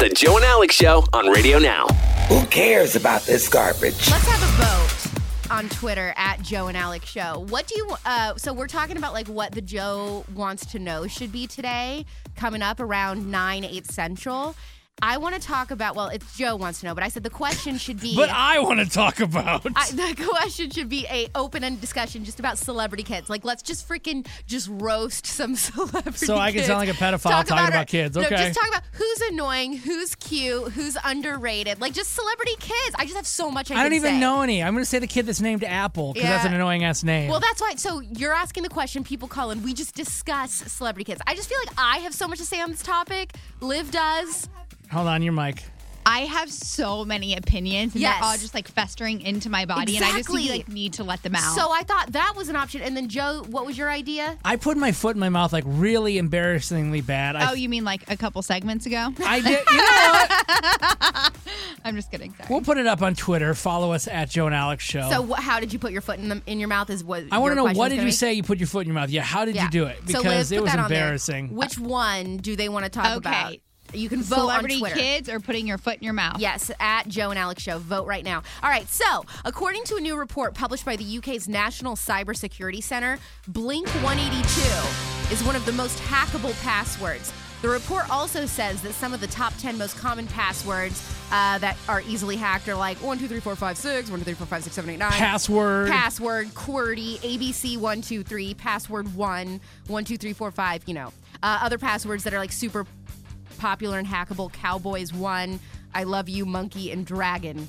the Joe and Alex Show on Radio Now. Who cares about this garbage? Let's have a vote on Twitter at Joe and Alex Show. What do you, so we're talking about like what the Joe wants to know should be today, coming up around 9, 8 Central. I want to talk about, well, it's Joe wants to know, but I said the question should be. But I want to talk about. The question should be a open-ended discussion just about celebrity kids. Like, let's just freaking just roast some celebrity kids. So I can sound like a pedophile talking about kids. Okay. No, just talk about who's annoying, who's cute, who's underrated. Like, just celebrity kids. I just have so much I don't even know any. I'm going to say the kid that's named Apple because that's an annoying-ass name. Well, that's why. So you're asking the question, people call in. We just discuss celebrity kids. I just feel like I have so much to say on this topic. Liv does. Hold on, your mic. I have so many opinions, and they're all just like festering into my body, and I just need to let them out. So I thought that was an option. And then Joe, what was your idea? I put my foot in my mouth like really embarrassingly bad. You mean like a couple segments ago? I did. You know what? I'm just kidding. Sorry. We'll put it up on Twitter. Follow us at Joe and Alex Show. So how did you put your foot in your mouth? Is what I want to know. What did you say? You put your foot in your mouth? Yeah. How did you do it? Because so Liv, it was embarrassing. Which one do they want to talk about? You can vote Celebrity on Twitter. kids or putting your foot in your mouth. Yes, at Joe and Alex Show. Vote right now. All right, so according to a new report published by the UK's National Cybersecurity Centre, Blink 182 is one of the most hackable passwords. The report also says that some of the top 10 most common passwords that are easily hacked are like 1234556, 123456789. Password, QWERTY, ABC123, password 1, 12345, you know. Other passwords that are like super popular and hackable: Cowboys 1, I love you, monkey, and dragon.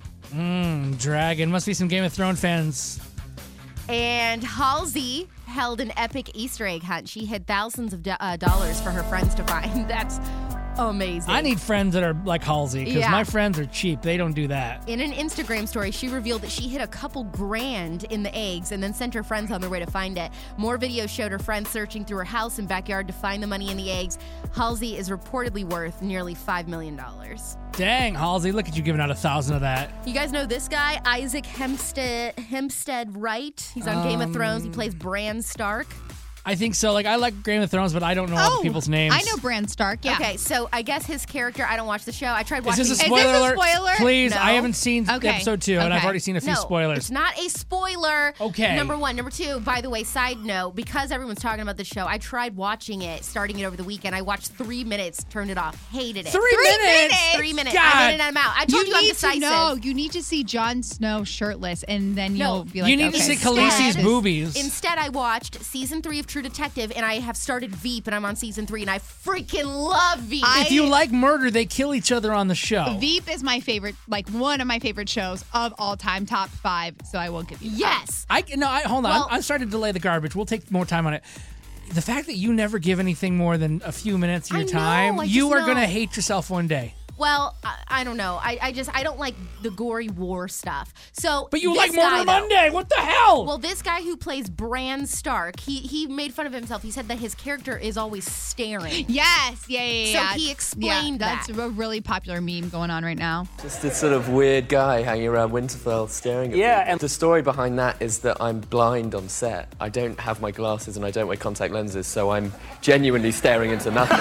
Dragon. Must be some Game of Thrones fans. And Halsey held an epic Easter egg hunt. She hid thousands of dollars for her friends to find. That's amazing. I need friends that are like Halsey because my friends are cheap. They don't do that. In an Instagram story, she revealed that she hid a couple grand in the eggs and then sent her friends on their way to find it. More videos showed her friends searching through her house and backyard to find the money in the eggs. Halsey is reportedly worth nearly $5 million. Dang, Halsey, look at you giving out 1,000 of that. You guys know this guy, Isaac Hempstead Wright? He's on Game of Thrones. He plays Bran Stark. I think so. Like, I like Game of Thrones, but I don't know all the people's names. I know Bran Stark, yeah. Okay, so I guess his character, I don't watch the show. I tried watching. Is this a spoiler alert? Please, No. I haven't seen episode 2, and I've already seen a few spoilers. It's not a spoiler. Okay. Number 1. Number 2, by the way, side note, because everyone's talking about the show, I tried watching it, starting it over the weekend. I watched 3 minutes, turned it off, hated it. 3 minutes? 3 minutes. God. I'm in and I'm out. I told you I'm decisive. You need to see Jon Snow shirtless, and then you'll be like, you need to see Khaleesi's boobies. Instead, I watched season 3 of True Detective, and I have started Veep, and I'm on season 3, and I freaking love Veep. If you like murder, they kill each other on the show. Veep is my favorite, like one of my favorite shows of all time, top 5. So I won't give you that. Yes. Hold on. I'm starting to delay the garbage. We'll take more time on it. The fact that you never give anything more than a few minutes of your time, you are going to hate yourself one day. Well, I don't know. I don't like the gory war stuff. So, but you like Murder Monday? What the hell? Well, this guy who plays Bran Stark, he made fun of himself. He said that his character is always staring. Yes, So he explained that. That's a really popular meme going on right now. Just this sort of weird guy hanging around Winterfell staring at me. And the story behind that is that I'm blind on set. I don't have my glasses and I don't wear contact lenses, so I'm genuinely staring into nothing.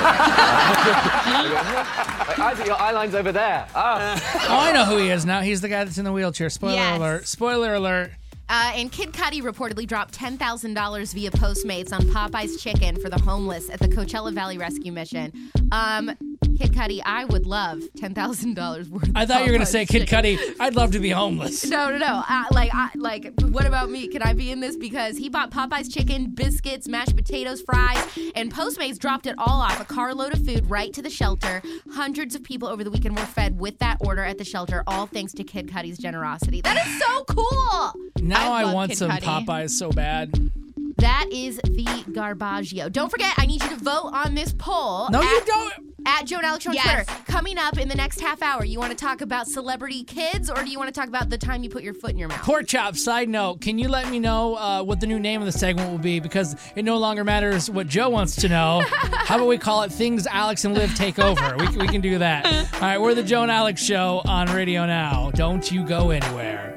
Isaac, your eyeline's over there. I know who he is now. He's the guy that's in the wheelchair. Spoiler alert. Spoiler alert. And Kid Cudi reportedly dropped $10,000 via Postmates on Popeye's Chicken for the homeless at the Coachella Valley Rescue Mission. Kid Cudi, I would love $10,000 worth. I thought you were going to say, Kid Cudi, I'd love to be homeless. No. What about me? Can I be in this? Because he bought Popeye's Chicken, biscuits, mashed potatoes, fries, and Postmates dropped it all off, a carload of food right to the shelter. Hundreds of people over the weekend were fed with that order at the shelter, all thanks to Kid Cudi's generosity. That is so cool! Now I want some Popeyes so bad. That is the Garbaggio. Don't forget, I need you to vote on this poll. No, you don't. At Joe and Alex on Twitter. Coming up in the next half hour, you want to talk about celebrity kids, or do you want to talk about the time you put your foot in your mouth? Pork chop, side note, can you let me know what the new name of the segment will be? Because it no longer matters what Joe wants to know. How about we call it Things Alex and Liv Take Over? We can do that. All right, we're the Joe and Alex Show on Radio Now. Don't you go anywhere.